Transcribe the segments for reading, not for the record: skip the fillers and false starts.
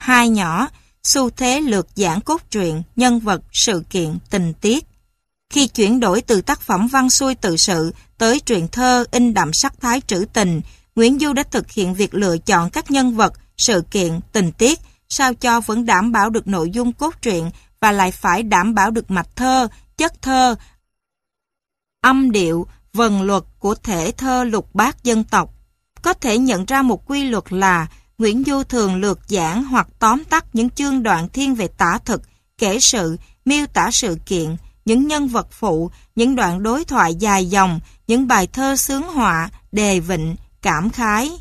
2 nhỏ, xu thế lược giảng cốt truyện, nhân vật, sự kiện, tình tiết. Khi chuyển đổi từ tác phẩm văn xuôi tự sự tới truyện thơ in đậm sắc thái trữ tình, Nguyễn Du đã thực hiện việc lựa chọn các nhân vật, sự kiện, tình tiết sao cho vẫn đảm bảo được nội dung cốt truyện và lại phải đảm bảo được mạch thơ, chất thơ, âm điệu, vần luật của thể thơ lục bát dân tộc. Có thể nhận ra một quy luật là Nguyễn Du thường lược giảng hoặc tóm tắt những chương đoạn thiên về tả thực, kể sự, miêu tả sự kiện, những nhân vật phụ, những đoạn đối thoại dài dòng, những bài thơ xướng họa, đề vịnh, cảm khái.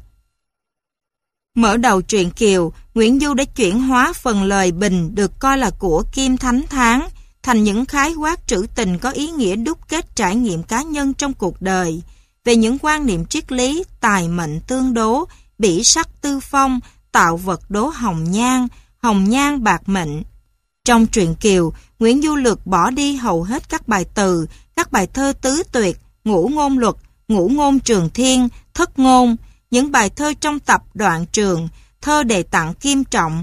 Mở đầu truyện Kiều, Nguyễn Du đã chuyển hóa phần lời bình được coi là của Kim Thánh Tháng thành những khái quát trữ tình có ý nghĩa đúc kết trải nghiệm cá nhân trong cuộc đời, về những quan niệm triết lý, tài mệnh tương đố, bỉ sắc tư phong, tạo vật đố hồng nhan bạc mệnh. Trong truyện Kiều, Nguyễn Du lược bỏ đi hầu hết các bài từ, các bài thơ tứ tuyệt, ngũ ngôn luật, ngũ ngôn trường thiên, thất ngôn, những bài thơ trong tập Đoạn Trường, thơ đề tặng Kim Trọng,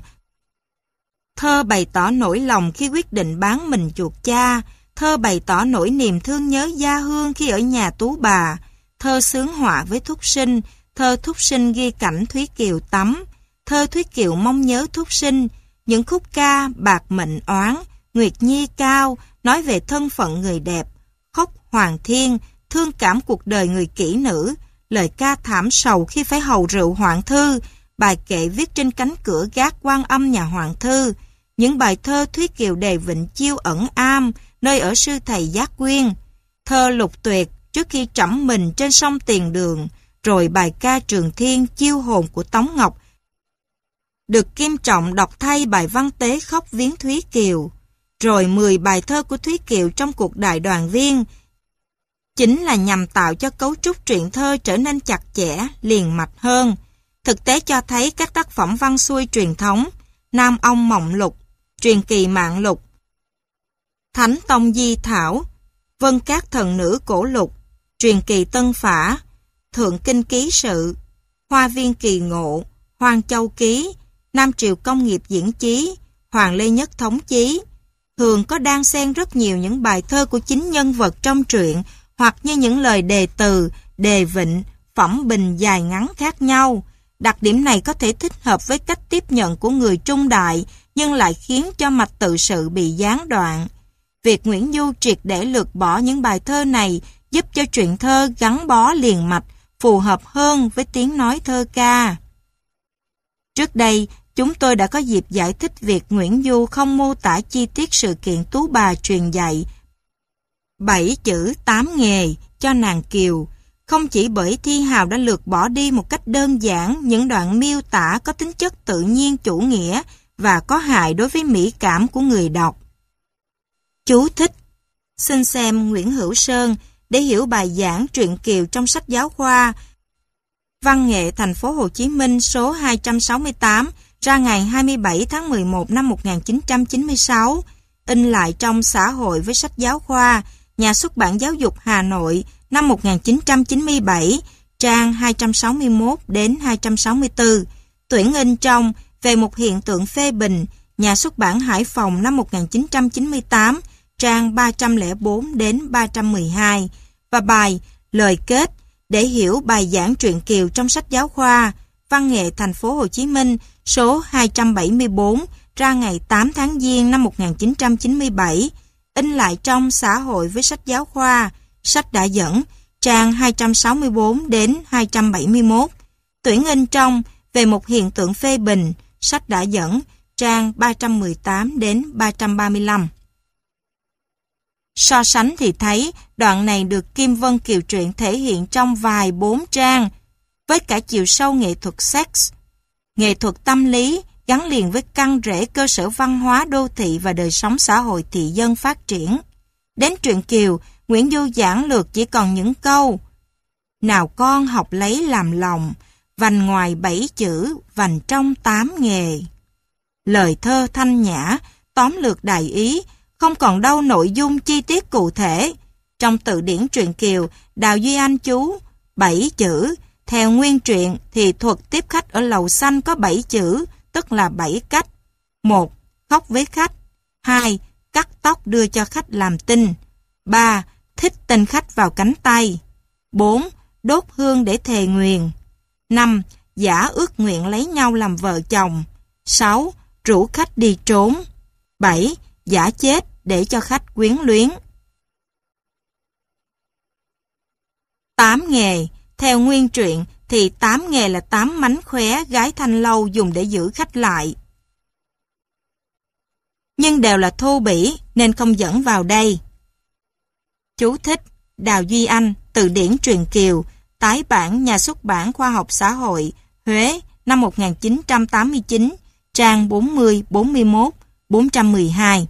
thơ bày tỏ nỗi lòng khi quyết định bán mình chuộc cha, thơ bày tỏ nỗi niềm thương nhớ gia hương khi ở nhà tú bà, thơ xướng họa với Thúc Sinh, thơ Thúc Sinh ghi cảnh Thúy Kiều tắm, thơ Thúy Kiều mong nhớ Thúc Sinh, những khúc ca bạc mệnh oán, Nguyệt Nhi cao nói về thân phận người đẹp, khóc hoàng thiên, thương cảm cuộc đời người kỹ nữ, lời ca thảm sầu khi phải hầu rượu Hoạn Thư, bài kệ viết trên cánh cửa gác Quan Âm nhà Hoạn Thư, những bài thơ Thúy Kiều đề vịnh chiêu ẩn am, nơi ở sư thầy Giác Quyên, thơ Lục Tuyệt trước khi trẫm mình trên sông Tiền Đường, rồi bài ca Trường Thiên chiêu hồn của Tống Ngọc, được Kim Trọng đọc thay bài văn tế khóc viếng Thúy Kiều, rồi 10 bài thơ của Thúy Kiều trong cuộc đại đoàn viên, chính là nhằm tạo cho cấu trúc truyện thơ trở nên chặt chẽ, liền mạch hơn. Thực tế cho thấy các tác phẩm văn xuôi truyền thống, Nam Ông Mộng Lục, Truyền Kỳ Mạng Lục, Thánh Tông Di Thảo, Vân Cát Thần Nữ Cổ Lục, Truyền Kỳ Tân Phả, Thượng Kinh Ký Sự, Hoa Viên Kỳ Ngộ, Hoang Châu Ký, Nam Triều Công Nghiệp Diễn Chí, Hoàng Lê Nhất Thống Chí, thường có đan xen rất nhiều những bài thơ của chính nhân vật trong truyện, hoặc như những lời đề từ, đề vịnh, phẩm bình dài ngắn khác nhau. Đặc điểm này có thể thích hợp với cách tiếp nhận của người trung đại, nhưng lại khiến cho mạch tự sự bị gián đoạn. Việc Nguyễn Du triệt để lược bỏ những bài thơ này giúp cho truyện thơ gắn bó liền mạch, phù hợp hơn với tiếng nói thơ ca. Trước đây, chúng tôi đã có dịp giải thích việc Nguyễn Du không mô tả chi tiết sự kiện Tú Bà truyền dạy 7 chữ 8 nghề cho nàng Kiều, không chỉ bởi thi hào đã lược bỏ đi một cách đơn giản những đoạn miêu tả có tính chất tự nhiên chủ nghĩa và có hại đối với mỹ cảm của người đọc. Chú thích: xin xem Nguyễn Hữu Sơn để hiểu bài giảng truyện Kiều trong sách giáo khoa Văn nghệ Thành phố Hồ Chí Minh số 268 ra ngày 27 tháng 11 năm 1996, in lại trong Xã hội với sách giáo khoa, Nhà xuất bản Giáo dục Hà Nội năm 1997, trang 261 đến 264, tuyển in trong Về một hiện tượng phê bình, Nhà xuất bản Hải Phòng năm 1998, trang 304 đến 312, và bài Lời kết để hiểu bài giảng truyện Kiều trong sách giáo khoa Văn nghệ Thành phố Hồ Chí Minh số 274 ra ngày 8 tháng Giêng năm 1997, in lại trong Xã hội với sách giáo khoa, sách đã dẫn, trang 264 đến 271, tuyển in trong Về một hiện tượng phê bình, sách đã dẫn, trang 318 đến 335. So sánh thì thấy đoạn này được Kim Vân Kiều truyện thể hiện trong vài 4 trang, với cả chiều sâu nghệ thuật sex, nghệ thuật tâm lý gắn liền với căn rễ cơ sở văn hóa đô thị và đời sống xã hội thị dân phát triển. Đến truyện Kiều, Nguyễn Du giảng lược chỉ còn những câu: nào con học lấy làm lòng, vành ngoài 7 chữ, vành trong 8 nghề. Lời thơ thanh nhã, tóm lược đại ý, không còn đâu nội dung chi tiết cụ thể. Trong từ điển truyện Kiều, Đào Duy Anh chú 7 chữ, theo nguyên truyện thì thuật tiếp khách ở Lầu Xanh có 7 chữ, tức là 7 cách. 1. Khóc với khách. 2. Cắt tóc đưa cho khách làm tinh. 3. Thích tên khách vào cánh tay. 4. Đốt hương để thề nguyền. 5. Giả ước nguyện lấy nhau làm vợ chồng. 6. Rủ khách đi trốn. 7. Giả chết để cho khách quyến luyến. 8 nghề. Theo nguyên truyện thì 8 nghề là 8 mánh khóe gái thanh lâu dùng để giữ khách lại. Nhưng đều là thô bỉ nên không dẫn vào đây. Chú thích: Đào Duy Anh, Từ điển truyền Kiều, tái bản Nhà xuất bản Khoa học Xã hội, Huế, năm 1989, trang 40, 41, 412.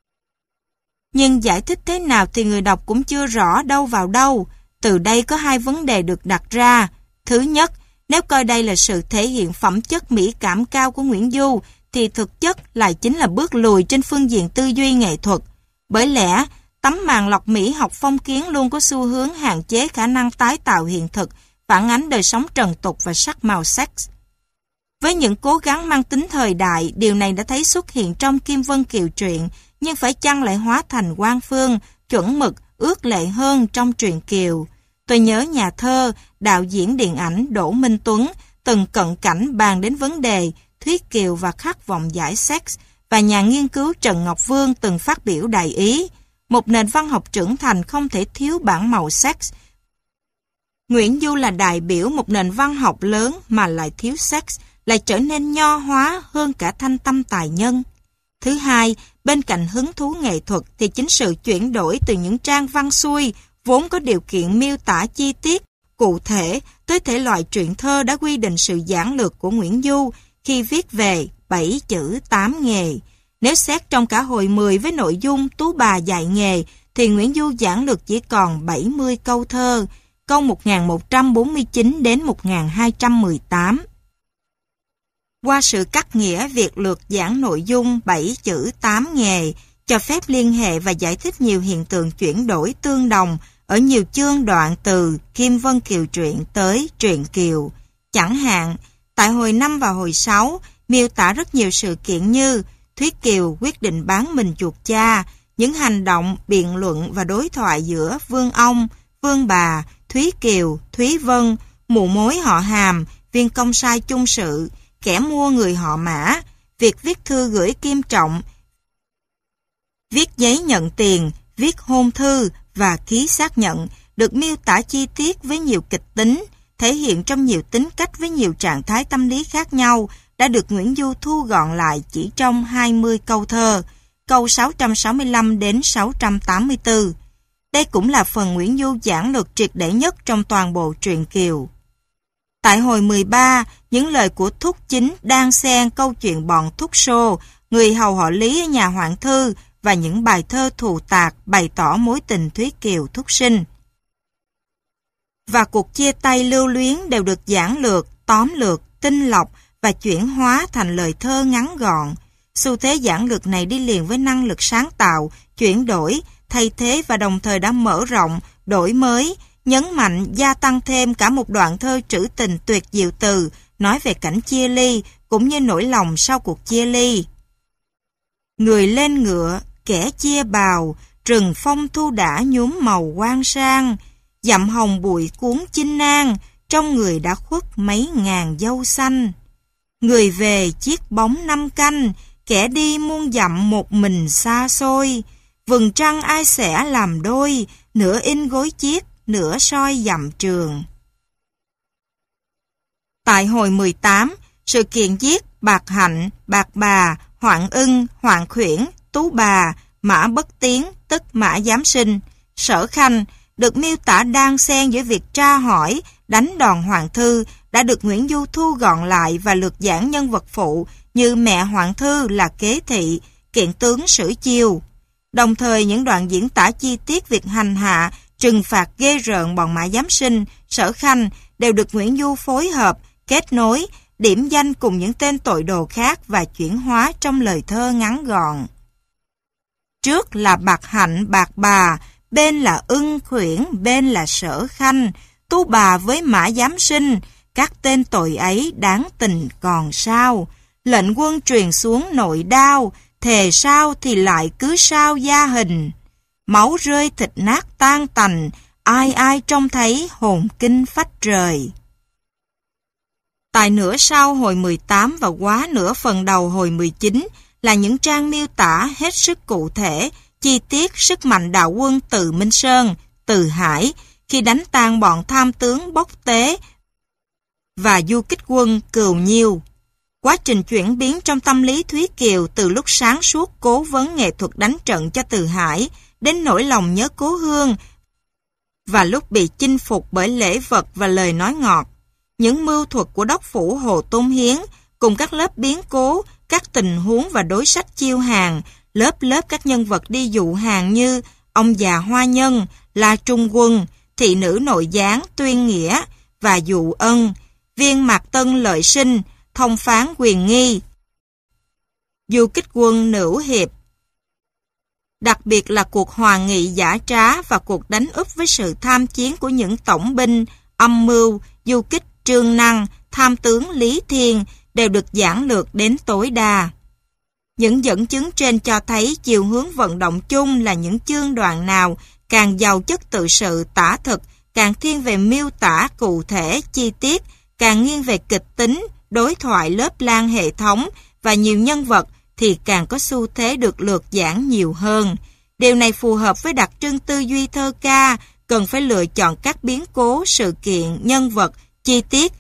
Nhưng giải thích thế nào thì người đọc cũng chưa rõ đâu vào đâu. Từ đây có 2 vấn đề được đặt ra. Thứ nhất, nếu coi đây là sự thể hiện phẩm chất mỹ cảm cao của Nguyễn Du, thì thực chất lại chính là bước lùi trên phương diện tư duy nghệ thuật. Bởi lẽ, tấm màn lọc mỹ học phong kiến luôn có xu hướng hạn chế khả năng tái tạo hiện thực, phản ánh đời sống trần tục và sắc màu sex. Với những cố gắng mang tính thời đại, điều này đã thấy xuất hiện trong Kim Vân Kiều truyện, nhưng phải chăng lại hóa thành quan phương, chuẩn mực, ước lệ hơn trong truyện Kiều. Tôi nhớ nhà thơ, đạo diễn điện ảnh Đỗ Minh Tuấn từng cận cảnh bàn đến vấn đề Thuyết Kiều và khát vọng giải sex, và nhà nghiên cứu Trần Ngọc Vương từng phát biểu đại ý, một nền văn học trưởng thành không thể thiếu bản màu sex. Nguyễn Du là đại biểu một nền văn học lớn mà lại thiếu sex, lại trở nên nho hóa hơn cả thanh tâm tài nhân. Thứ hai, bên cạnh hứng thú nghệ thuật thì chính sự chuyển đổi từ những trang văn xuôi vốn có điều kiện miêu tả chi tiết, cụ thể tới thể loại truyện thơ đã quy định sự giản lược của Nguyễn Du khi viết về 7 chữ 8 nghề. Nếu xét trong cả hồi 10 với nội dung Tú bà dạy nghề thì Nguyễn Du giản lược chỉ còn 70 câu thơ, câu 1149 đến 1218. Qua sự cắt nghĩa việc lược giảng nội dung 7 chữ 8 nghề, cho phép liên hệ và giải thích nhiều hiện tượng chuyển đổi tương đồng ở nhiều chương đoạn từ Kim Vân Kiều truyện tới truyện Kiều. Chẳng hạn, tại hồi 5 và hồi 6, miêu tả rất nhiều sự kiện như Thúy Kiều quyết định bán mình chuộc cha, những hành động, biện luận và đối thoại giữa Vương Ông, Vương Bà, Thúy Kiều, Thúy Vân, mụ mối họ Hàm, viên công sai chung sự, kẻ mua người họ Mã, việc viết thư gửi Kim Trọng, viết giấy nhận tiền, viết hôn thư và ký xác nhận, được miêu tả chi tiết với nhiều kịch tính, thể hiện trong nhiều tính cách với nhiều trạng thái tâm lý khác nhau, đã được Nguyễn Du thu gọn lại chỉ trong 20 câu thơ, câu 665 đến 684. Đây cũng là phần Nguyễn Du giản lược triệt để nhất trong toàn bộ truyện Kiều. Tại hồi 13, những lời của Thúc Chính đang xen câu chuyện bọn Thúc Sô, người hầu họ Lý ở nhà Hoạn Thư, và những bài thơ thù tạc bày tỏ mối tình Thúy Kiều Thúc Sinh. Và cuộc chia tay lưu luyến đều được giản lược, tóm lược, tinh lọc và chuyển hóa thành lời thơ ngắn gọn. Xu thế giản lược này đi liền với năng lực sáng tạo, chuyển đổi, thay thế và đồng thời đã mở rộng, đổi mới, nhấn mạnh, gia tăng thêm cả một đoạn thơ trữ tình tuyệt diệu từ, nói về cảnh chia ly, cũng như nỗi lòng sau cuộc chia ly. Người lên ngựa, kẻ chia bào, rừng phong thu đã nhuốm màu quang sang, dặm hồng bụi cuốn chinh nang, trong người đã khuất mấy ngàn dâu xanh. Người về chiếc bóng năm canh, kẻ đi muôn dặm một mình xa xôi, vầng trăng ai sẽ làm đôi, nửa in gối chiếc, nửa soi dặm trường. Tại hồi 18, sự kiện giết Bạc Hạnh, Bạc Bà, Hoạn Ưng, Hoạn Khuyển, Tú Bà, Mã Bất Tiến, tức Mã Giám Sinh, Sở Khanh, được miêu tả đang xen giữa việc tra hỏi, đánh đòn Hoàng Thư, đã được Nguyễn Du thu gọn lại và lược giản nhân vật phụ như mẹ Hoàng Thư là Kế Thị, kiện tướng Sử Chiêu. Đồng thời những đoạn diễn tả chi tiết việc hành hạ, trừng phạt ghê rợn bọn Mã Giám Sinh, Sở Khanh đều được Nguyễn Du phối hợp, kết nối, điểm danh cùng những tên tội đồ khác và chuyển hóa trong lời thơ ngắn gọn. Trước là Bạc Hạnh, Bạc Bà, bên là Ưng Khuyển, bên là Sở Khanh, Tú Bà với Mã Giám Sinh, các tên tội ấy đáng tình còn sao. lệnh quân truyền xuống nội đao, thề sao thì lại cứ sao da hình. Máu rơi thịt nát tan tành, ai ai trông thấy hồn kinh phách rời. Tại nửa sau hồi 18 và quá nửa phần đầu hồi 19 là những trang miêu tả hết sức cụ thể, chi tiết sức mạnh đạo quân Từ Minh Sơn, Từ Hải khi đánh tan bọn tham tướng Bốc Tế và du kích quân Cừu Nhiêu. Quá trình chuyển biến trong tâm lý Thúy Kiều từ lúc sáng suốt cố vấn nghệ thuật đánh trận cho Từ Hải đến nỗi lòng nhớ cố hương và lúc bị chinh phục bởi lễ vật và lời nói ngọt. Những mưu thuật của đốc phủ Hồ Tôn Hiến cùng các lớp biến cố, các tình huống và đối sách chiêu hàng, lớp các nhân vật đi dụ hàng như ông già Hoa Nhân, La Trung Quân, thị nữ nội gián Tuyên Nghĩa và Dụ Ân, viên Mạc Tân Lợi Sinh, thông phán Quyền Nghi, du kích quân Nữu Hiệp. Đặc biệt là cuộc hòa nghị giả trá và cuộc đánh úp với sự tham chiến của những tổng binh, âm mưu, du kích Trương Năng, tham tướng Lý Thiên đều được giản lược đến tối đa. Những dẫn chứng trên cho thấy chiều hướng vận động chung là những chương đoạn nào càng giàu chất tự sự tả thực, càng thiên về miêu tả cụ thể, chi tiết, càng nghiêng về kịch tính, đối thoại lớp lan hệ thống và nhiều nhân vật thì càng có xu thế được lược giảng nhiều hơn. Điều này phù hợp với đặc trưng tư duy thơ ca, cần phải lựa chọn các biến cố, sự kiện, nhân vật, chi tiết,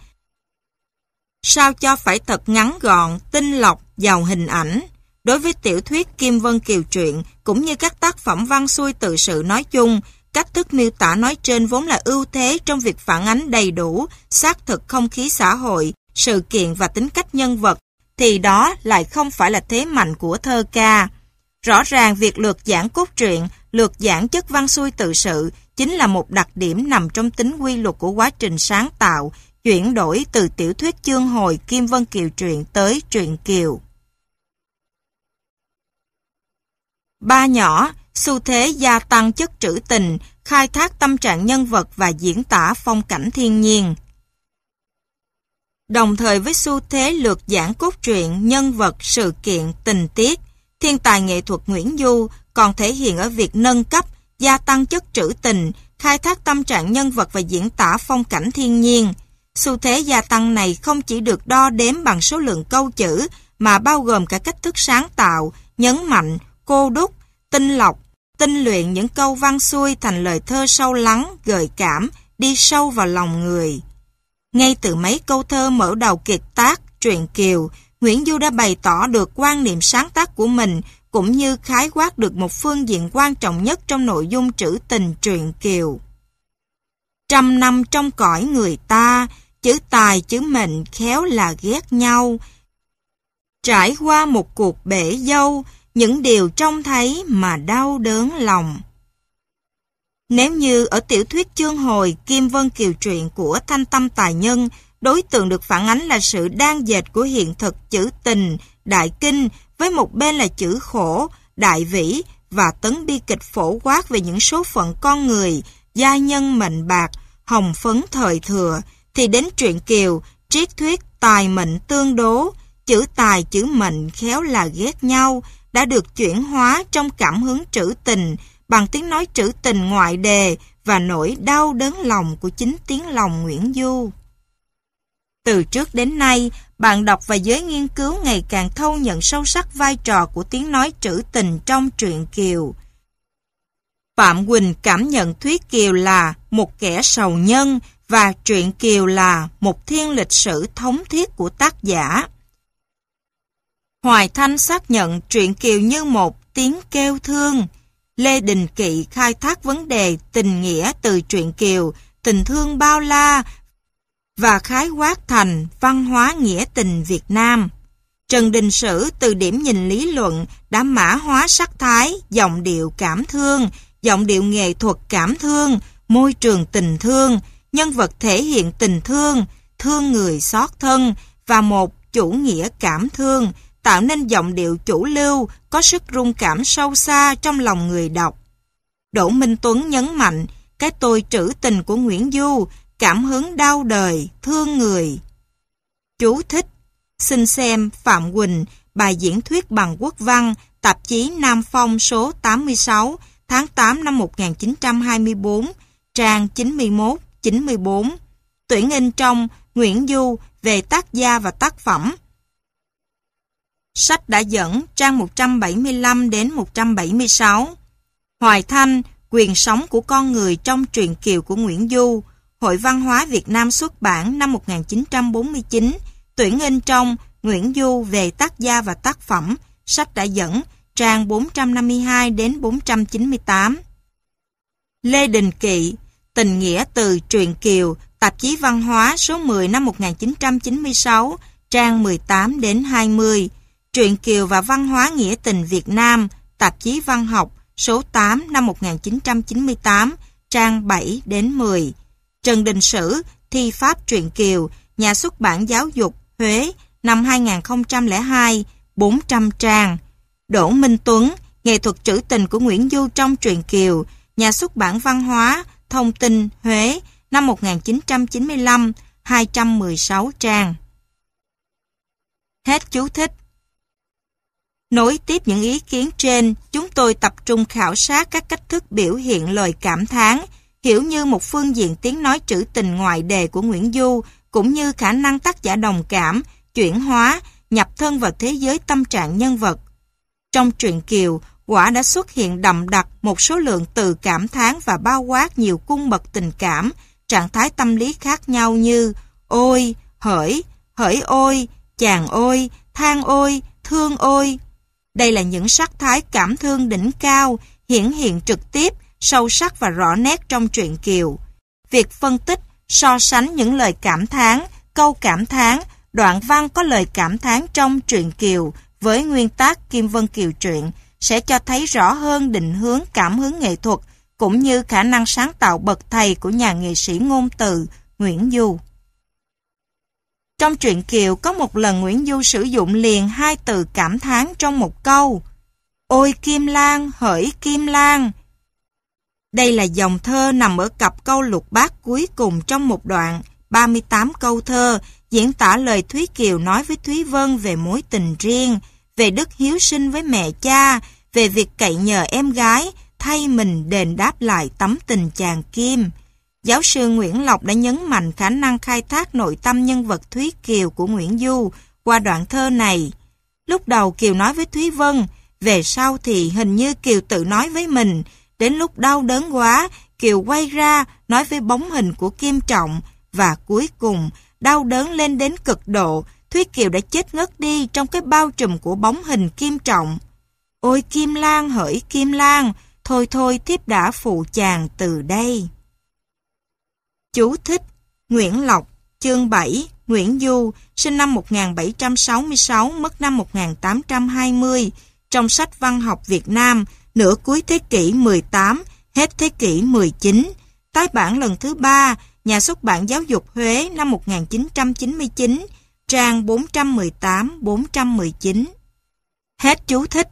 sao cho phải thật ngắn gọn, tinh lọc, giàu hình ảnh. Đối với tiểu thuyết Kim Vân Kiều truyện, cũng như các tác phẩm văn xuôi tự sự nói chung, cách thức miêu tả nói trên vốn là ưu thế trong việc phản ánh đầy đủ, xác thực không khí xã hội, sự kiện và tính cách nhân vật, thì đó lại không phải là thế mạnh của thơ ca. Rõ ràng việc lược giảng cốt truyện, lược giảng chất văn xuôi tự sự chính là một đặc điểm nằm trong tính quy luật của quá trình sáng tạo, chuyển đổi từ tiểu thuyết chương hồi Kim Vân Kiều truyện tới truyện Kiều. Ba nhỏ, xu thế gia tăng chất trữ tình, khai thác tâm trạng nhân vật và diễn tả phong cảnh thiên nhiên. Đồng thời với xu thế lược giảng cốt truyện, nhân vật, sự kiện, tình tiết, thiên tài nghệ thuật Nguyễn Du còn thể hiện ở việc nâng cấp, gia tăng chất trữ tình, khai thác tâm trạng nhân vật và diễn tả phong cảnh thiên nhiên. Xu thế gia tăng này không chỉ được đo đếm bằng số lượng câu chữ, mà bao gồm cả cách thức sáng tạo, nhấn mạnh, cô đúc, tinh lọc, tinh luyện những câu văn xuôi thành lời thơ sâu lắng, gợi cảm, đi sâu vào lòng người. Ngay từ mấy câu thơ mở đầu kiệt tác, truyện Kiều, Nguyễn Du đã bày tỏ được quan niệm sáng tác của mình, cũng như khái quát được một phương diện quan trọng nhất trong nội dung trữ tình truyện Kiều. Trăm năm trong cõi người ta, chữ tài chữ mệnh khéo là ghét nhau. Trải qua một cuộc bể dâu, những điều trông thấy mà đau đớn lòng. Nếu như ở tiểu thuyết chương hồi Kim Vân Kiều truyện của Thanh Tâm Tài Nhân, đối tượng được phản ánh là sự đang dệt của hiện thực chữ tình, đại kinh, với một bên là chữ khổ, đại vĩ và tấn bi kịch phổ quát về những số phận con người, giai nhân mệnh bạc, hồng phấn thời thừa, thì đến truyện Kiều, triết thuyết tài mệnh tương đố, chữ tài chữ mệnh khéo là ghét nhau, đã được chuyển hóa trong cảm hứng trữ tình bằng tiếng nói trữ tình ngoại đề và nỗi đau đớn lòng của chính tiếng lòng Nguyễn Du. Từ trước đến nay, bạn đọc và giới nghiên cứu ngày càng thâu nhận sâu sắc vai trò của tiếng nói trữ tình trong truyện Kiều. Phạm Quỳnh cảm nhận Thúy Kiều là một kẻ sầu nhân và truyện Kiều là một thiên lịch sử thống thiết của tác giả. Hoài Thanh xác nhận truyện Kiều như một tiếng kêu thương. Lê Đình Kỵ khai thác vấn đề tình nghĩa từ truyện Kiều, tình thương bao la và khái quát thành văn hóa nghĩa tình Việt Nam. Trần Đình Sử từ điểm nhìn lý luận đã mã hóa sắc thái, giọng điệu cảm thương, giọng điệu nghệ thuật cảm thương, môi trường tình thương, nhân vật thể hiện tình thương, thương người xót thân và một chủ nghĩa cảm thương, tạo nên giọng điệu chủ lưu, có sức rung cảm sâu xa trong lòng người đọc. Đỗ Minh Tuấn nhấn mạnh, cái tôi trữ tình của Nguyễn Du, cảm hứng đau đời, thương người. Chú thích, Xin xem Phạm Quỳnh, bài diễn thuyết bằng quốc văn, tạp chí Nam Phong số 86, tháng 8 năm 1924, trang 91, 94. Tuyển in trong Nguyễn Du về tác gia và tác phẩm. Sách đã dẫn trang 175 đến 176. Hoài Thanh, quyền sống của con người trong truyện Kiều của Nguyễn Du. Hội Văn hóa Việt Nam xuất bản năm 1949. Tuyển in trong Nguyễn Du về tác gia và tác phẩm. Sách đã dẫn trang 452 đến 498. Lê Đình Kỵ, Tình nghĩa từ truyện Kiều, tạp chí Văn hóa số 10 năm 1996, trang 18 đến 20. Truyện Kiều và Văn hóa nghĩa tình Việt Nam, tạp chí Văn học số 8 năm 1998, trang 7 đến 10. Trần Đình Sử, Thi pháp truyện Kiều, Nhà xuất bản Giáo dục, Huế, năm 2002, 400 trang. Đỗ Minh Tuấn, Nghệ thuật trữ tình của Nguyễn Du trong truyện Kiều, Nhà xuất bản Văn hóa, Thông tin, Huế, năm 1995, 216 trang. Hết chú thích. Nối tiếp những ý kiến trên, chúng tôi tập trung khảo sát các cách thức biểu hiện lời cảm thán, hiểu như một phương diện tiếng nói trữ tình ngoại đề của Nguyễn Du, cũng như khả năng tác giả đồng cảm, chuyển hóa, nhập thân vào thế giới tâm trạng nhân vật. Trong truyện Kiều, quả đã xuất hiện đậm đặc một số lượng từ cảm thán và bao quát nhiều cung bậc tình cảm, trạng thái tâm lý khác nhau như ôi, hỡi, hỡi ôi, chàng ôi, than ôi, thương ôi. Đây là những sắc thái cảm thương đỉnh cao, hiển hiện trực tiếp, sâu sắc và rõ nét trong truyện Kiều. Việc phân tích, so sánh những lời cảm thán, câu cảm thán, đoạn văn có lời cảm thán trong truyện Kiều với nguyên tác Kim Vân Kiều truyện sẽ cho thấy rõ hơn định hướng cảm hứng nghệ thuật cũng như khả năng sáng tạo bậc thầy của nhà nghệ sĩ ngôn từ Nguyễn Du. Trong truyện Kiều có một lần Nguyễn Du sử dụng liền hai từ cảm thán trong một câu. Ôi Kim Lan, hỡi Kim Lan. Đây là dòng thơ nằm ở cặp câu lục bát cuối cùng trong một đoạn 38 câu thơ diễn tả lời Thúy Kiều nói với Thúy Vân về mối tình riêng, về đức hiếu sinh với mẹ cha, về việc cậy nhờ em gái thay mình đền đáp lại tấm tình chàng Kim. Giáo sư Nguyễn Lộc đã nhấn mạnh khả năng khai thác nội tâm nhân vật Thúy Kiều của Nguyễn Du qua đoạn thơ này. Lúc đầu Kiều nói với Thúy Vân, về sau thì hình như Kiều tự nói với mình. Đến lúc đau đớn quá, Kiều quay ra nói với bóng hình của Kim Trọng, và cuối cùng đau đớn lên đến cực độ, Thúy Kiều đã chết ngất đi trong cái bao trùm của bóng hình Kim Trọng. Ôi Kim Lan, hỡi Kim Lan, thôi thôi thiếp đã phụ chàng từ đây. Chú thích: Nguyễn Lộc, chương 7, Nguyễn Du, sinh năm 1766, mất năm 1820, trong sách Văn học Việt Nam, nửa cuối thế kỷ 18, hết thế kỷ 19, tái bản lần thứ 3, Nhà xuất bản Giáo dục Huế năm 1999, trang 418-419. Hết chú thích.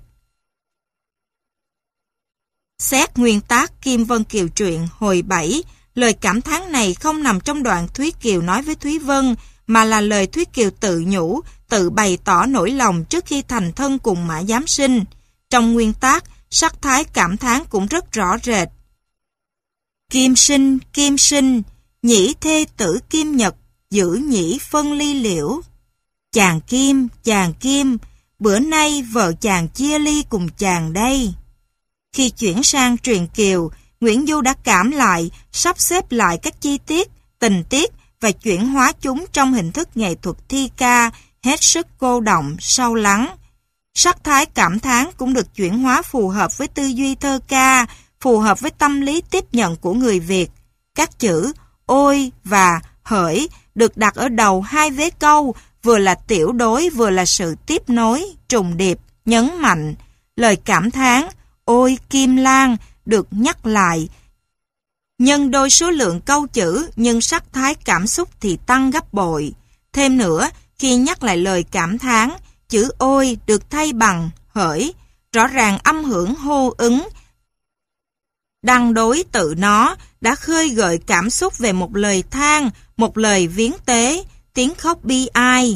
Xét nguyên tác Kim Vân Kiều truyện hồi 7, lời cảm thán này không nằm trong đoạn Thúy Kiều nói với Thúy Vân, mà là lời Thúy Kiều tự nhủ, tự bày tỏ nỗi lòng trước khi thành thân cùng Mã Giám Sinh. Trong nguyên tác, sắc thái cảm thán cũng rất rõ rệt. Kim sinh, nhĩ thê tử Kim Nhật, giữ nhĩ phân ly liễu. Chàng Kim, bữa nay vợ chàng chia ly cùng chàng đây. Khi chuyển sang truyện Kiều, Nguyễn Du đã cảm lại, sắp xếp lại các chi tiết, tình tiết và chuyển hóa chúng trong hình thức nghệ thuật thi ca, hết sức cô động, sâu lắng. Sắc thái cảm thán cũng được chuyển hóa phù hợp với tư duy thơ ca, phù hợp với tâm lý tiếp nhận của người Việt. Các chữ ôi và hỡi được đặt ở đầu hai vế câu, vừa là tiểu đối vừa là sự tiếp nối, trùng điệp, nhấn mạnh. Lời cảm thán ôi Kim Lan được nhắc lại. Nhân đôi số lượng câu chữ, nhưng sắc thái cảm xúc thì tăng gấp bội. Thêm nữa, khi nhắc lại lời cảm thán, chữ ôi được thay bằng hỡi, rõ ràng âm hưởng hô ứng. Đăng đối tự nó đã khơi gợi cảm xúc về một lời than, một lời viếng tế, tiếng khóc bi ai.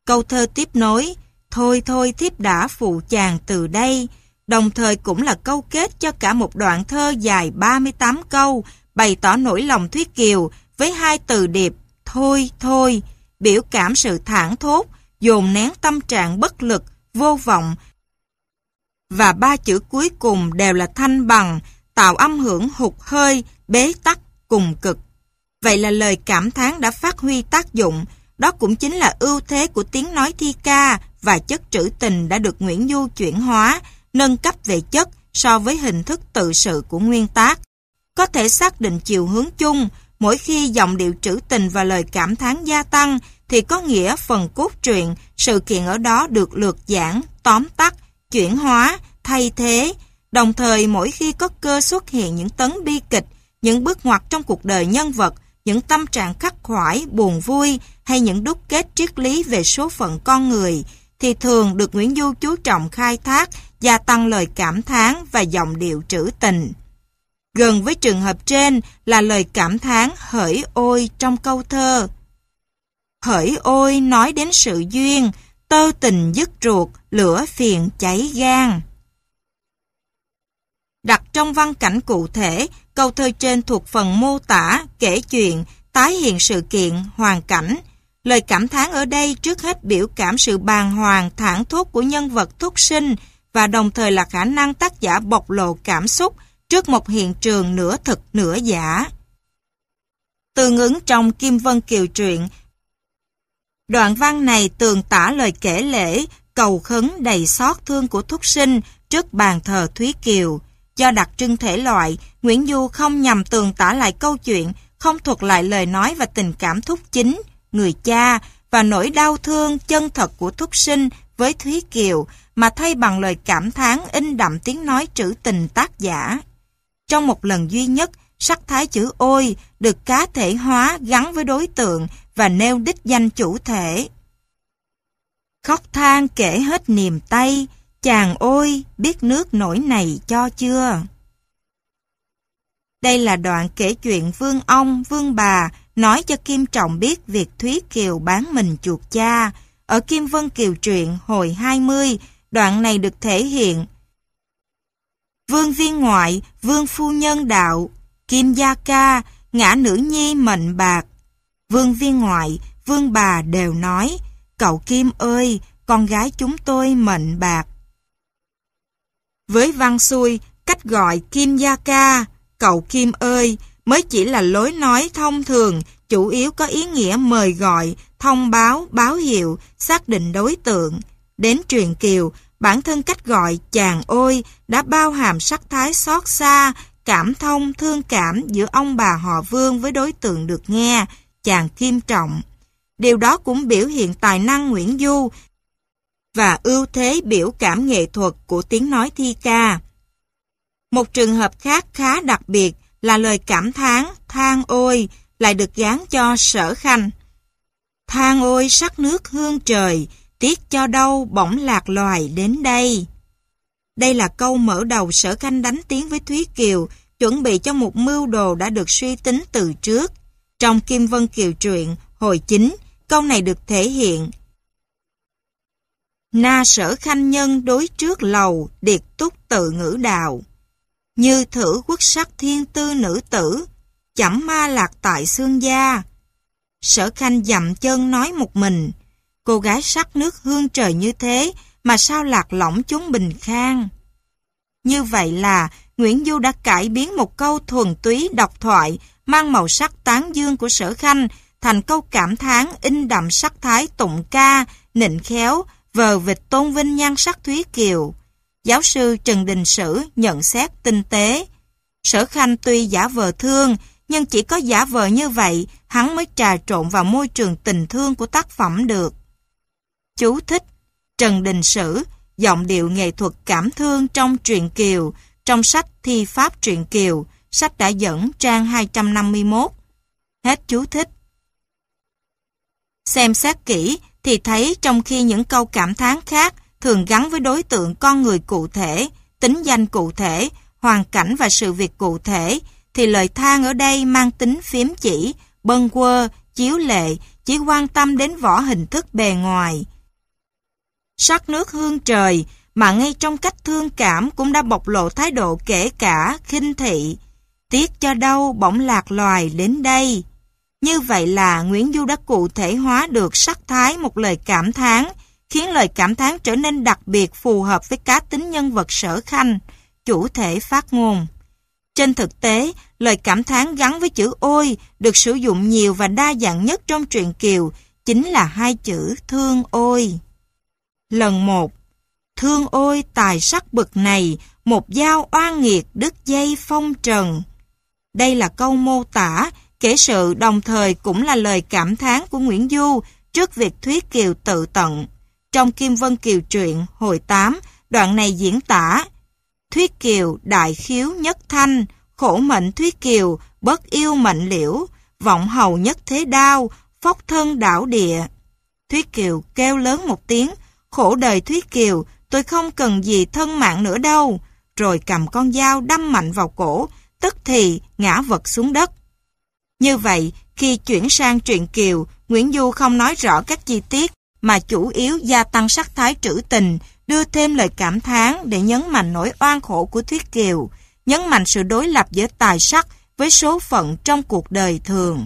Câu thơ tiếp nối, thôi thôi thiếp đã phụ chàng từ đây, đồng thời cũng là câu kết cho cả một đoạn thơ dài 38 câu, bày tỏ nỗi lòng Thúy Kiều với hai từ điệp thôi thôi, biểu cảm sự thảng thốt, dồn nén tâm trạng bất lực, vô vọng, và ba chữ cuối cùng đều là thanh bằng, tạo âm hưởng hụt hơi, bế tắc, cùng cực. Vậy là lời cảm thán đã phát huy tác dụng, đó cũng chính là ưu thế của tiếng nói thi ca và chất trữ tình đã được Nguyễn Du chuyển hóa, nâng cấp về chất so với hình thức tự sự của nguyên tác. Có thể xác định chiều hướng chung, mỗi khi giọng điệu trữ tình và lời cảm thán gia tăng thì có nghĩa phần cốt truyện, sự kiện ở đó được lược giảng, tóm tắt, chuyển hóa, thay thế. Đồng thời mỗi khi có cơ xuất hiện những tấn bi kịch, những bước ngoặt trong cuộc đời nhân vật, những tâm trạng khắc khoải, buồn vui hay những đúc kết triết lý về số phận con người, thì thường được Nguyễn Du chú trọng khai thác, gia tăng lời cảm thán và giọng điệu trữ tình. Gần với trường hợp trên là lời cảm thán hỡi ôi trong câu thơ. Hỡi ôi nói đến sự duyên, tơ tình dứt ruột, lửa phiền cháy gan. Đặt trong văn cảnh cụ thể, câu thơ trên thuộc phần mô tả, kể chuyện, tái hiện sự kiện, hoàn cảnh. Lời cảm thán ở đây trước hết biểu cảm sự bàng hoàng, thảng thốt của nhân vật thúc sinh và đồng thời là khả năng tác giả bộc lộ cảm xúc trước một hiện trường nửa thực nửa giả. Tương ứng trong Kim Vân Kiều truyện, đoạn văn này tường tả lời kể lễ, cầu khấn đầy xót thương của thúc sinh trước bàn thờ Thúy Kiều. Do đặc trưng thể loại, Nguyễn Du không nhằm tường tả lại câu chuyện, không thuật lại lời nói và tình cảm thúc chính, người cha và nỗi đau thương chân thật của thúc sinh với Thúy Kiều, mà thay bằng lời cảm thán in đậm tiếng nói trữ tình tác giả. Trong một lần duy nhất, sắc thái chữ ôi được cá thể hóa gắn với đối tượng và nêu đích danh chủ thể. Khóc than kể hết niềm tay, chàng ôi biết nước nổi này cho chưa? Đây là đoạn kể chuyện vương ông, vương bà nói cho Kim Trọng biết việc Thúy Kiều bán mình chuộc cha. Ở Kim Vân Kiều truyện hồi 20, đoạn này được thể hiện. Vương viên ngoại, vương phu nhân đạo, Kim Gia Ca, ngã nữ nhi mệnh bạc. Vương viên ngoại, vương bà đều nói, cậu Kim ơi, con gái chúng tôi mệnh bạc. Với văn xuôi, cách gọi Kim Gia Ca, cậu Kim ơi, mới chỉ là lối nói thông thường, chủ yếu có ý nghĩa mời gọi, thông báo, báo hiệu, xác định đối tượng. Đến truyền Kiều, bản thân cách gọi chàng ôi đã bao hàm sắc thái xót xa, cảm thông, thương cảm giữa ông bà họ Vương với đối tượng được nghe, chàng Kim Trọng. Điều đó cũng biểu hiện tài năng Nguyễn Du và ưu thế biểu cảm nghệ thuật của tiếng nói thi ca. Một trường hợp khác khá đặc biệt là lời cảm thán than ôi lại được gán cho Sở Khanh. Than ôi sắc nước hương trời, tiếc cho đâu bỗng lạc loài đến đây. Đây là câu mở đầu Sở Khanh đánh tiếng với Thúy Kiều, chuẩn bị cho một mưu đồ đã được suy tính từ trước. Trong Kim Vân Kiều truyện hồi 9, câu này được thể hiện. Na Sở Khanh nhân đối trước lầu, điệt túc tự ngữ đạo. Như thử quốc sắc thiên tư nữ tử, chẩm ma lạc tại xương gia. Sở Khanh dậm chân nói một mình, cô gái sắc nước hương trời như thế mà sao lạc lõng chúng bình khang. Như vậy là Nguyễn Du đã cải biến một câu thuần túy độc thoại mang màu sắc tán dương của Sở Khanh thành câu cảm thán in đậm sắc thái tụng ca, nịnh khéo, vờ vịt tôn vinh nhan sắc Thúy Kiều. Giáo sư Trần Đình Sử nhận xét tinh tế. Sở Khanh tuy giả vờ thương, nhưng chỉ có giả vờ như vậy, hắn mới trà trộn vào môi trường tình thương của tác phẩm được. Chú thích: Trần Đình Sử, giọng điệu nghệ thuật cảm thương trong truyện Kiều, trong sách Thi pháp truyện Kiều, sách đã dẫn trang 251. Hết chú thích. Xem xét kỹ thì thấy trong khi những câu cảm thán khác thường gắn với đối tượng con người cụ thể, tính danh cụ thể, hoàn cảnh và sự việc cụ thể, thì lời than ở đây mang tính phiếm chỉ, bâng quơ, chiếu lệ, chỉ quan tâm đến vỏ hình thức bề ngoài. Sắc nước hương trời, mà ngay trong cách thương cảm cũng đã bộc lộ thái độ kể cả, khinh thị. Tiếc cho đâu bỗng lạc loài đến đây. Như vậy là Nguyễn Du đã cụ thể hóa được sắc thái một lời cảm thán, khiến lời cảm thán trở nên đặc biệt phù hợp với cá tính nhân vật Sở Khanh, chủ thể phát ngôn. Trên thực tế, lời cảm thán gắn với chữ ôi được sử dụng nhiều và đa dạng nhất trong truyện Kiều chính là hai chữ thương ôi. Lần 1. Thương ôi tài sắc bực này, một dao oan nghiệt đứt dây phong trần. Đây là câu mô tả, kể sự đồng thời cũng là lời cảm thán của Nguyễn Du trước việc Thúy Kiều tự tận. Trong Kim Vân Kiều truyện hồi 8, đoạn này diễn tả: Thúy Kiều đại khiếu nhất thanh, khổ mệnh Thúy Kiều, bất yêu mệnh liễu, vọng hầu nhất thế đao, phóc thân đảo địa. Thúy Kiều kêu lớn một tiếng, khổ đời Thúy Kiều, tôi không cần gì thân mạng nữa đâu, rồi cầm con dao đâm mạnh vào cổ, tức thì ngã vật xuống đất. Như vậy, khi chuyển sang truyện Kiều, Nguyễn Du không nói rõ các chi tiết, mà chủ yếu gia tăng sắc thái trữ tình, đưa thêm lời cảm thán để nhấn mạnh nỗi oan khổ của Thúy Kiều, nhấn mạnh sự đối lập giữa tài sắc với số phận trong cuộc đời thường.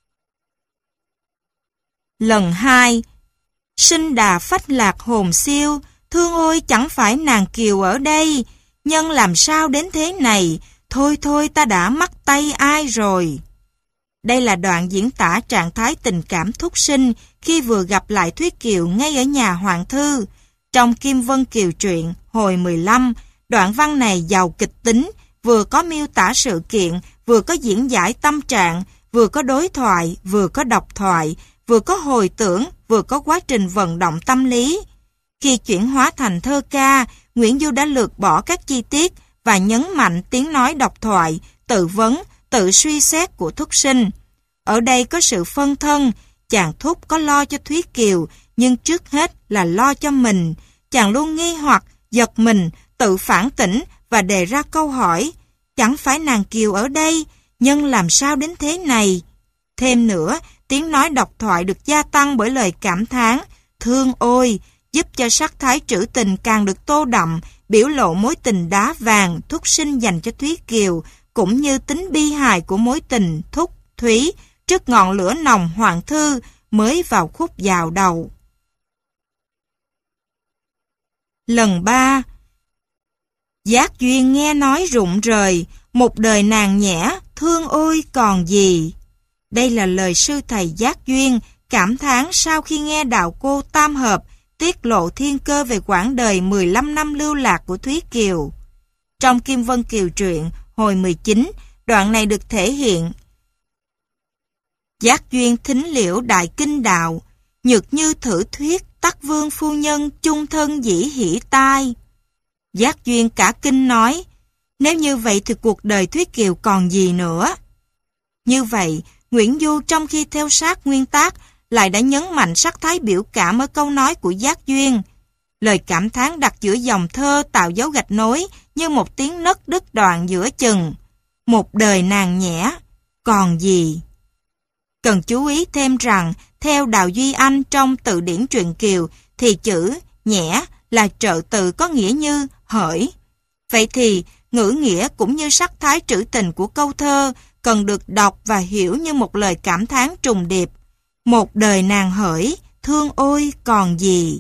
Lần 2. Sinh đà phách lạc hồn siêu, thương ôi chẳng phải nàng Kiều ở đây, nhân làm sao đến thế này, thôi thôi ta đã mắc tay ai rồi. Đây là đoạn diễn tả trạng thái tình cảm thúc sinh khi vừa gặp lại Thúy Kiều ngay ở nhà Hoàng Thư. Trong Kim Vân Kiều truyện hồi 15, đoạn văn này giàu kịch tính, vừa có miêu tả sự kiện, vừa có diễn giải tâm trạng, vừa có đối thoại, vừa có độc thoại, vừa có hồi tưởng, vừa có quá trình vận động tâm lý. Khi chuyển hóa thành thơ ca, Nguyễn Du đã lược bỏ các chi tiết và nhấn mạnh tiếng nói độc thoại, tự vấn, tự suy xét của thúc sinh. Ở đây có sự phân thân, chàng thúc có lo cho Thúy Kiều, nhưng trước hết là lo cho mình. Chàng luôn nghi hoặc, giật mình, tự phản tỉnh và đề ra câu hỏi, chẳng phải nàng Kiều ở đây, nhân làm sao đến thế này? Thêm nữa, tiếng nói độc thoại được gia tăng bởi lời cảm thán, thương ôi, giúp cho sắc thái trữ tình càng được tô đậm, biểu lộ mối tình đá vàng thúc sinh dành cho Thúy Kiều, cũng như tính bi hài của mối tình thúc, Thúy, trước ngọn lửa nồng Hoàng Thư mới vào khúc vào đầu. Lần 3. Giác duyên nghe nói rụng rời, một đời nàng nhẽ, thương ôi còn gì. Đây là lời sư thầy Giác Duyên cảm thán sau khi nghe đạo cô Tam Hợp tiết lộ thiên cơ về quãng đời 15 năm lưu lạc của Thúy Kiều. Trong Kim Vân Kiều truyện hồi 19, đoạn này được thể hiện: Giác duyên thính liễu đại kinh đạo, nhược như thử thuyết tắc vương phu nhân chung thân dĩ hỷ tai. Giác duyên cả kinh nói, nếu như vậy thì cuộc đời Thúy Kiều còn gì nữa. Như vậy, Nguyễn Du trong khi theo sát nguyên tác lại đã nhấn mạnh sắc thái biểu cảm ở câu nói của Giác duyên. Lời cảm thán đặt giữa dòng thơ tạo dấu gạch nối như một tiếng nấc đứt đoạn giữa chừng. Một đời nàng nhẽ, còn gì? Cần chú ý thêm rằng, theo Đào Duy Anh trong từ điển truyện Kiều, thì chữ nhẽ là trợ từ có nghĩa như hỡi. Vậy thì, ngữ nghĩa cũng như sắc thái trữ tình của câu thơ cần được đọc và hiểu như một lời cảm thán trùng điệp. Một đời nàng hỡi, thương ôi còn gì.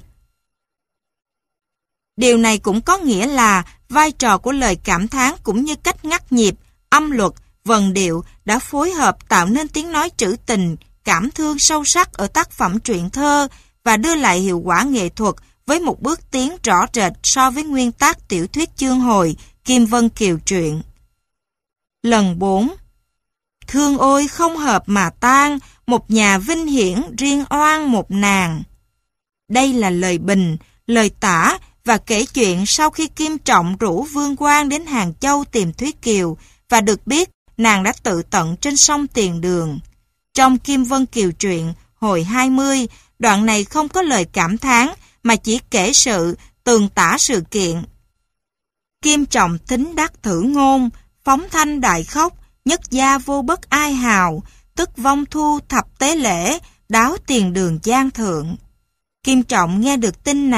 Điều này cũng có nghĩa là vai trò của lời cảm thán cũng như cách ngắt nhịp, âm luật, vần điệu đã phối hợp tạo nên tiếng nói trữ tình, cảm thương sâu sắc ở tác phẩm truyện thơ và đưa lại hiệu quả nghệ thuật với một bước tiến rõ rệt so với nguyên tác tiểu thuyết chương hồi Kim Vân Kiều truyện. Lần 4. Thương ôi không hợp mà tan, một nhà vinh hiển riêng oan một nàng. Đây là lời bình, lời tả và kể chuyện sau khi Kim Trọng rủ Vương Quang đến Hàng Châu tìm Thúy Kiều và được biết nàng đã tự tận trên sông Tiền Đường. Trong Kim Vân Kiều truyện hồi 20, đoạn này không có lời cảm thán mà chỉ kể sự, tường tả sự kiện. Kim Trọng thính đắc thử ngôn, phóng thanh đại khóc, nhất gia vô bất ai hào, tức vong thu thập tế lễ, đáo Tiền Đường giang thượng. Kim Trọng nghe được tin này,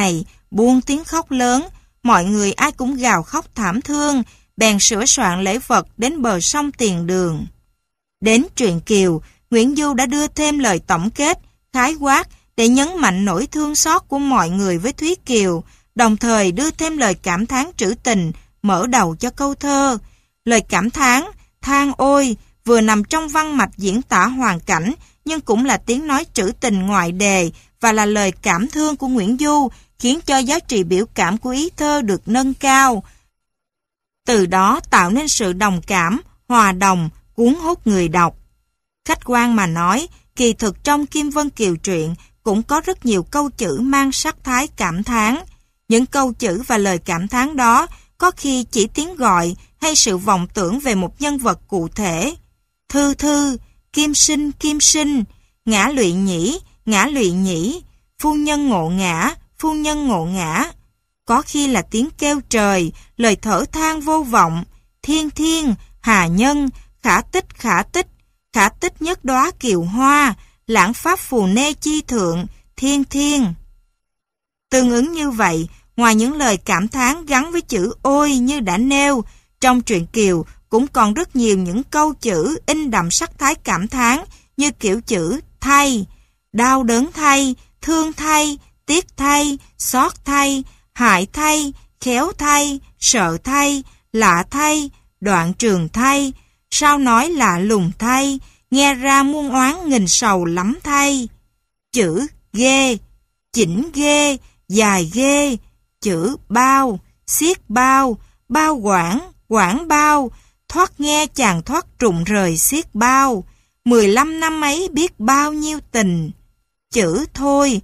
buông tiếng khóc lớn, mọi người ai cũng gào khóc thảm thương, bèn sửa soạn lễ vật đến bờ sông Tiền Đường. Đến truyện Kiều, Nguyễn Du đã đưa thêm lời tổng kết, khái quát để nhấn mạnh nỗi thương xót của mọi người với Thúy Kiều, đồng thời đưa thêm lời cảm thán trữ tình, mở đầu cho câu thơ. Lời cảm thán, than ôi, vừa nằm trong văn mạch diễn tả hoàn cảnh, nhưng cũng là tiếng nói trữ tình ngoại đề và là lời cảm thương của Nguyễn Du, khiến cho giá trị biểu cảm của ý thơ được nâng cao. Từ đó tạo nên sự đồng cảm, hòa đồng, cuốn hút người đọc. Khách quan mà nói, kỳ thực trong Kim Vân Kiều truyện cũng có rất nhiều câu chữ mang sắc thái cảm thán. Những câu chữ và lời cảm thán đó có khi chỉ tiếng gọi hay sự vọng tưởng về một nhân vật cụ thể. Thư thư, kim sinh, ngã lụy nhĩ, phu nhân ngộ ngã. Có khi là tiếng kêu trời, lời thở than vô vọng, thiên, hà nhân, khả tích nhất đóa kiều hoa, lãng pháp phù nê chi thượng, thiên. Tương ứng như vậy, ngoài những lời cảm thán gắn với chữ ôi như đã nêu, trong truyện Kiều cũng còn rất nhiều những câu chữ in đậm sắc thái cảm thán như kiểu chữ thay, đau đớn thay, thương thay, tiếc thay, xót thay, hại thay, khéo thay, sợ thay, lạ thay, đoạn trường thay, sao nói lạ lùng thay, nghe ra muôn oán nghìn sầu lắm thay. Chữ ghê, chỉnh ghê, dài ghê, chữ bao, xiết bao, bao quảng bao, thoát nghe chàng thoát trụng rời xiết bao, 15 năm ấy biết bao nhiêu tình. Chữ thôi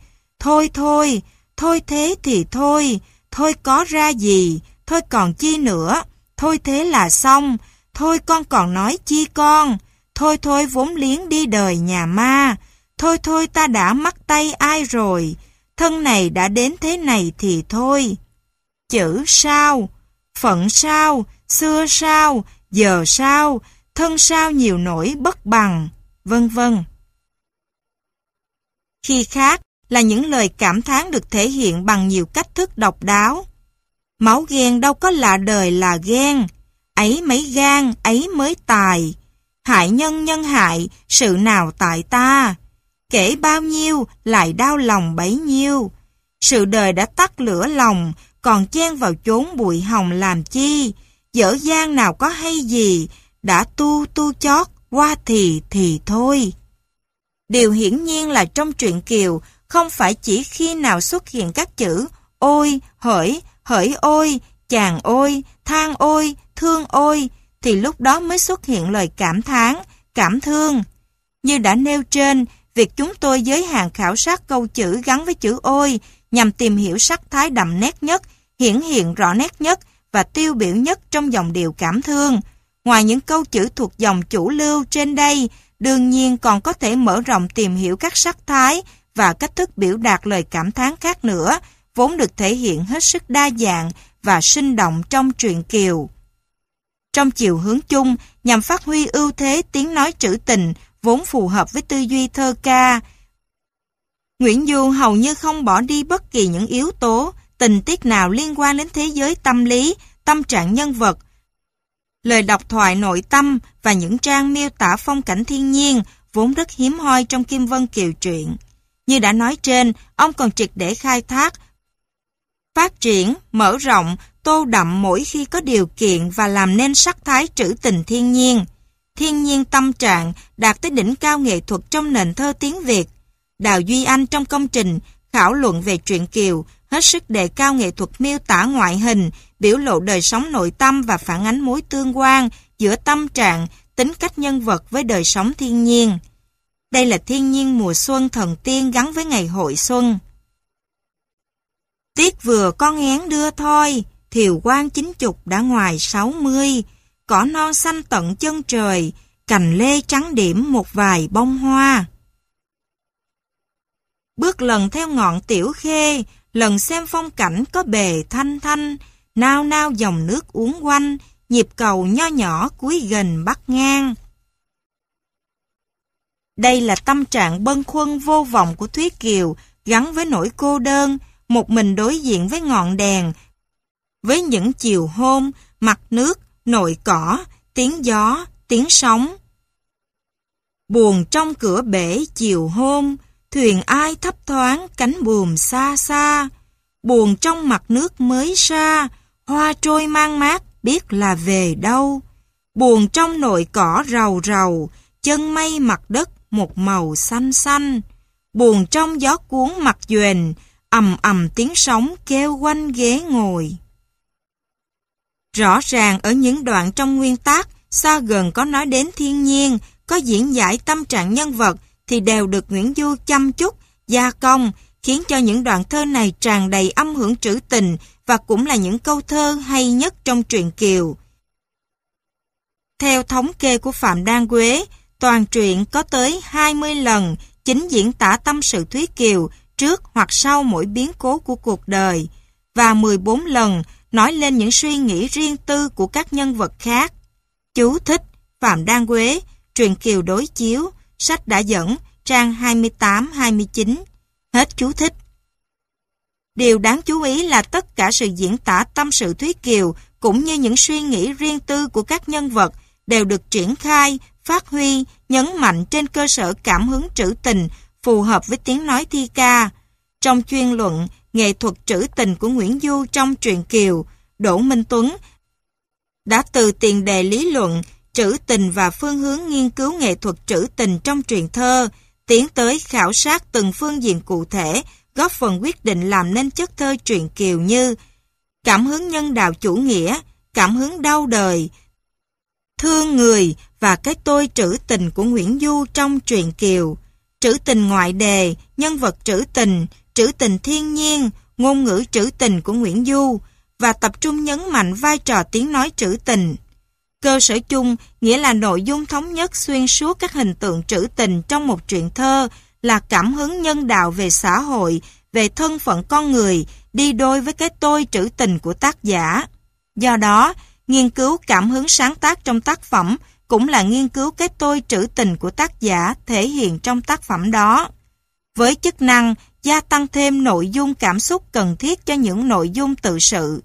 thế thì thôi có ra gì, thôi còn chi nữa, thôi thế là xong, thôi con còn nói chi con, thôi vốn liếng đi đời nhà ma, thôi ta đã mắc tay ai rồi, thân này đã đến thế này thì thôi. Chữ sao, phận sao, xưa sao, giờ sao, thân sao nhiều nỗi bất bằng, vân vân. Khi khác là những lời cảm thán được thể hiện bằng nhiều cách thức độc đáo. Máu ghen đâu có lạ đời là ghen, ấy mấy gan, ấy mới tài. Hại nhân nhân hại, sự nào tại ta, kể bao nhiêu lại đau lòng bấy nhiêu. Sự đời đã tắt lửa lòng, còn chen vào chốn bụi hồng làm chi. Dở dang nào có hay gì, đã tu chót, qua thì thôi. Điều hiển nhiên là trong truyện Kiều, không phải chỉ khi nào xuất hiện các chữ ôi, hỡi ôi, chàng ôi, than ôi, thương ôi, thì lúc đó mới xuất hiện lời cảm thán, cảm thương. Như đã nêu trên, việc chúng tôi giới hạn khảo sát câu chữ gắn với chữ ôi nhằm tìm hiểu sắc thái đậm nét nhất, hiển hiện rõ nét nhất và tiêu biểu nhất trong dòng điệu cảm thương. Ngoài những câu chữ thuộc dòng chủ lưu trên đây, đương nhiên còn có thể mở rộng tìm hiểu các sắc thái và cách thức biểu đạt lời cảm thán khác nữa, vốn được thể hiện hết sức đa dạng và sinh động trong truyện Kiều. Trong chiều hướng chung, nhằm phát huy ưu thế tiếng nói trữ tình vốn phù hợp với tư duy thơ ca, Nguyễn Du hầu như không bỏ đi bất kỳ những yếu tố, tình tiết nào liên quan đến thế giới tâm lý, tâm trạng nhân vật. Lời độc thoại nội tâm và những trang miêu tả phong cảnh thiên nhiên vốn rất hiếm hoi trong Kim Vân Kiều truyện. Như đã nói trên, ông còn triệt để khai thác, phát triển, mở rộng, tô đậm mỗi khi có điều kiện và làm nên sắc thái trữ tình thiên nhiên. Thiên nhiên tâm trạng đạt tới đỉnh cao nghệ thuật trong nền thơ tiếng Việt. Đào Duy Anh trong công trình khảo luận về truyện Kiều hết sức đề cao nghệ thuật miêu tả ngoại hình, biểu lộ đời sống nội tâm và phản ánh mối tương quan giữa tâm trạng, tính cách nhân vật với đời sống thiên nhiên. Đây là thiên nhiên mùa xuân thần tiên gắn với ngày hội xuân. Tiết vừa con én đưa thôi, thiều quang 90 đã ngoài 60, cỏ non xanh tận chân trời, cành lê trắng điểm một vài bông hoa. Bước lần theo ngọn tiểu khê, lần xem phong cảnh có bề thanh thanh, nao nao dòng nước uốn quanh, nhịp cầu nho nhỏ cuối gần bắc ngang. Đây là tâm trạng bâng khuâng vô vọng của Thúy Kiều gắn với nỗi cô đơn, một mình đối diện với ngọn đèn, với những chiều hôm, mặt nước, nội cỏ, tiếng gió, tiếng sóng. Buồn trong cửa bể chiều hôm, thuyền ai thấp thoáng cánh buồm xa xa. Buồn trong mặt nước mới xa, hoa trôi mang mát biết là về đâu. Buồn trong nội cỏ rầu rầu, chân mây mặt đất một màu xanh xanh. Buồn trong gió cuốn mặt duềnh, ầm ầm tiếng sóng kêu quanh ghế ngồi. Rõ ràng ở những đoạn trong nguyên tác, xa gần có nói đến thiên nhiên, có diễn giải tâm trạng nhân vật, thì đều được Nguyễn Du chăm chút, gia công, khiến cho những đoạn thơ này tràn đầy âm hưởng trữ tình và cũng là những câu thơ hay nhất trong truyện Kiều. Theo thống kê của Phạm Đan Quế, toàn truyện có tới 20 lần chính diễn tả tâm sự Thúy Kiều trước hoặc sau mỗi biến cố của cuộc đời, và 14 lần nói lên những suy nghĩ riêng tư của các nhân vật khác. Chú thích Phạm Đan Quế, truyện Kiều đối chiếu, sách đã dẫn, trang 28-29. Hết chú thích. Điều đáng chú ý là tất cả sự diễn tả tâm sự Thúy Kiều cũng như những suy nghĩ riêng tư của các nhân vật đều được triển khai, phát huy, nhấn mạnh trên cơ sở cảm hứng trữ tình phù hợp với tiếng nói thi ca. Trong chuyên luận nghệ thuật trữ tình của Nguyễn Du trong truyện Kiều, Đỗ Minh Tuấn đã từ tiền đề lý luận trữ tình và phương hướng nghiên cứu nghệ thuật trữ tình trong truyện thơ, tiến tới khảo sát từng phương diện cụ thể, góp phần quyết định làm nên chất thơ truyện Kiều như cảm hứng nhân đạo chủ nghĩa, cảm hứng đau đời, thương người và cái tôi trữ tình của Nguyễn Du trong truyện Kiều, trữ tình ngoại đề, nhân vật trữ tình thiên nhiên, ngôn ngữ trữ tình của Nguyễn Du, và tập trung nhấn mạnh vai trò tiếng nói trữ tình. Cơ sở chung nghĩa là nội dung thống nhất xuyên suốt các hình tượng trữ tình trong một truyện thơ là cảm hứng nhân đạo về xã hội, về thân phận con người, đi đôi với cái tôi trữ tình của tác giả. Do đó, nghiên cứu cảm hứng sáng tác trong tác phẩm cũng là nghiên cứu cái tôi trữ tình của tác giả thể hiện trong tác phẩm đó, với chức năng gia tăng thêm nội dung cảm xúc cần thiết cho những nội dung tự sự.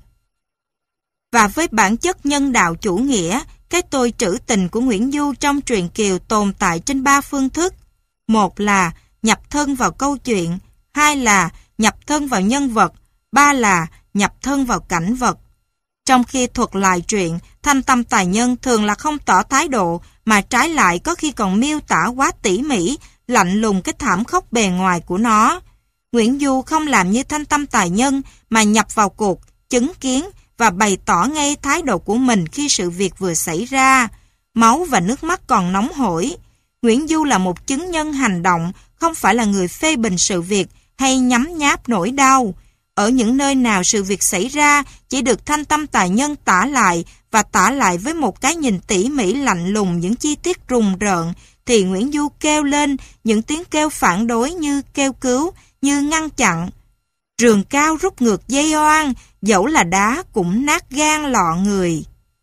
Và với bản chất nhân đạo chủ nghĩa, cái tôi trữ tình của Nguyễn Du trong truyện Kiều tồn tại trên 3 phương thức. Một là nhập thân vào câu chuyện, hai là nhập thân vào nhân vật, ba là nhập thân vào cảnh vật. Trong khi thuật lại truyện, Thanh Tâm Tài Nhân thường là không tỏ thái độ, mà trái lại có khi còn miêu tả quá tỉ mỉ, lạnh lùng cái thảm khốc bề ngoài của nó. Nguyễn Du không làm như Thanh Tâm Tài Nhân mà nhập vào cuộc, chứng kiến và bày tỏ ngay thái độ của mình khi sự việc vừa xảy ra. Máu và nước mắt còn nóng hổi. Nguyễn Du là một chứng nhân hành động, không phải là người phê bình sự việc hay nhấm nháp nỗi đau. Ở những nơi nào sự việc xảy ra chỉ được Thanh Tâm Tài Nhân tả lại và tả lại với một cái nhìn tỉ mỉ lạnh lùng những chi tiết rùng rợn, thì Nguyễn Du kêu lên những tiếng kêu phản đối như kêu cứu, như ngăn chặn. Rường cao rút ngược dây oan, dẫu là đá cũng nát gan lọ người.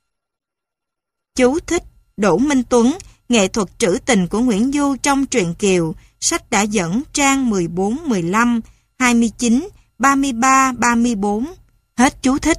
Chú thích Đỗ Minh Tuấn, nghệ thuật trữ tình của Nguyễn Du trong truyện Kiều, sách đã dẫn, trang 14, 15, 29, 33, 34. Hết chú thích.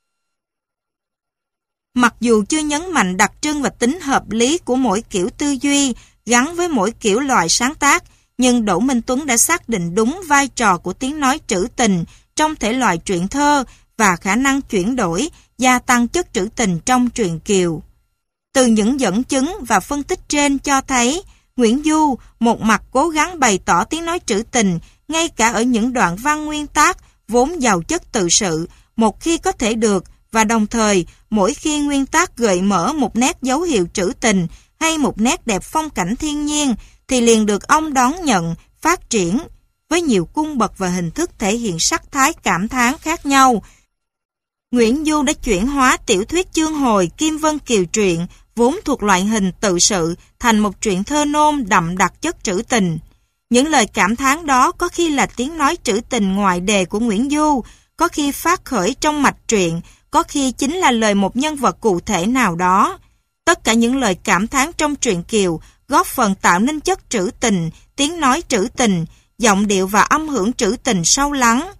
Mặc dù chưa nhấn mạnh đặc trưng và tính hợp lý của mỗi kiểu tư duy gắn với mỗi kiểu loại sáng tác, nhưng Đỗ Minh Tuấn đã xác định đúng vai trò của tiếng nói trữ tình trong thể loại truyện thơ và khả năng chuyển đổi, gia tăng chất trữ tình trong truyện Kiều. Từ những dẫn chứng và phân tích trên cho thấy, Nguyễn Du một mặt cố gắng bày tỏ tiếng nói trữ tình ngay cả ở những đoạn văn nguyên tác vốn giàu chất tự sự, một khi có thể được, và đồng thời mỗi khi nguyên tác gợi mở một nét dấu hiệu trữ tình hay một nét đẹp phong cảnh thiên nhiên thì liền được ông đón nhận, phát triển với nhiều cung bậc và hình thức thể hiện sắc thái cảm thán khác nhau. Nguyễn Du đã chuyển hóa tiểu thuyết chương hồi Kim Vân Kiều truyện vốn thuộc loại hình tự sự thành một truyện thơ nôm đậm đặc chất trữ tình. Những lời cảm thán đó có khi là tiếng nói trữ tình ngoại đề của Nguyễn Du, có khi phát khởi trong mạch truyện, có khi chính là lời một nhân vật cụ thể nào đó. Tất cả những lời cảm thán trong truyện Kiều góp phần tạo nên chất trữ tình, tiếng nói trữ tình, giọng điệu và âm hưởng trữ tình sâu lắng.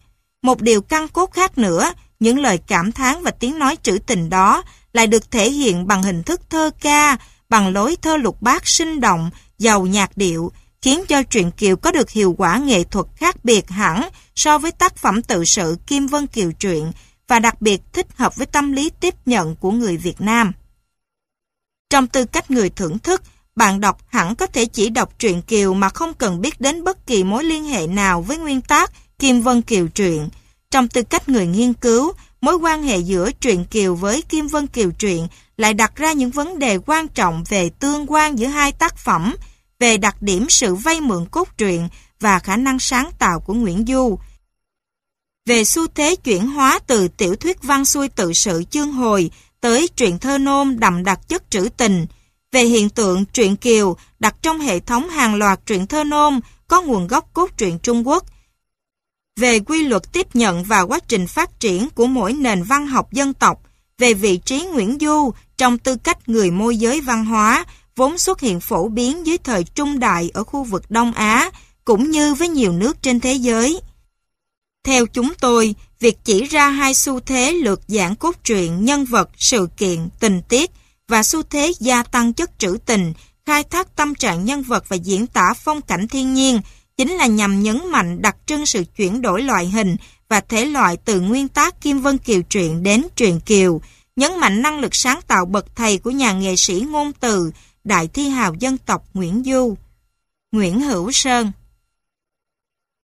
Một điều căn cốt khác nữa, những lời cảm thán và tiếng nói trữ tình đó lại được thể hiện bằng hình thức thơ ca, bằng lối thơ lục bát sinh động, giàu nhạc điệu, khiến cho truyện Kiều có được hiệu quả nghệ thuật khác biệt hẳn so với tác phẩm tự sự Kim Vân Kiều truyện và đặc biệt thích hợp với tâm lý tiếp nhận của người Việt Nam. Trong tư cách người thưởng thức, bạn đọc hẳn có thể chỉ đọc truyện Kiều mà không cần biết đến bất kỳ mối liên hệ nào với nguyên tác Kim Vân Kiều truyện. Trong tư cách người nghiên cứu, mối quan hệ giữa truyện Kiều với Kim Vân Kiều truyện lại đặt ra những vấn đề quan trọng về tương quan giữa hai tác phẩm, về đặc điểm sự vay mượn cốt truyện và khả năng sáng tạo của Nguyễn Du, về xu thế chuyển hóa từ tiểu thuyết văn xuôi tự sự chương hồi tới truyện thơ nôm đậm đặc chất trữ tình, về hiện tượng truyện Kiều đặt trong hệ thống hàng loạt truyện thơ nôm có nguồn gốc cốt truyện Trung Quốc, về quy luật tiếp nhận và quá trình phát triển của mỗi nền văn học dân tộc, về vị trí Nguyễn Du trong tư cách người môi giới văn hóa, vốn xuất hiện phổ biến dưới thời Trung Đại ở khu vực Đông Á, cũng như với nhiều nước trên thế giới. Theo chúng tôi, việc chỉ ra hai xu thế lược giảng cốt truyện, nhân vật, sự kiện, tình tiết và xu thế gia tăng chất trữ tình, khai thác tâm trạng nhân vật và diễn tả phong cảnh thiên nhiên chính là nhằm nhấn mạnh đặc trưng sự chuyển đổi loại hình và thể loại từ nguyên tác Kim Vân Kiều truyện đến truyện Kiều, nhấn mạnh năng lực sáng tạo bậc thầy của nhà nghệ sĩ ngôn từ, đại thi hào dân tộc Nguyễn Du. Nguyễn Hữu Sơn.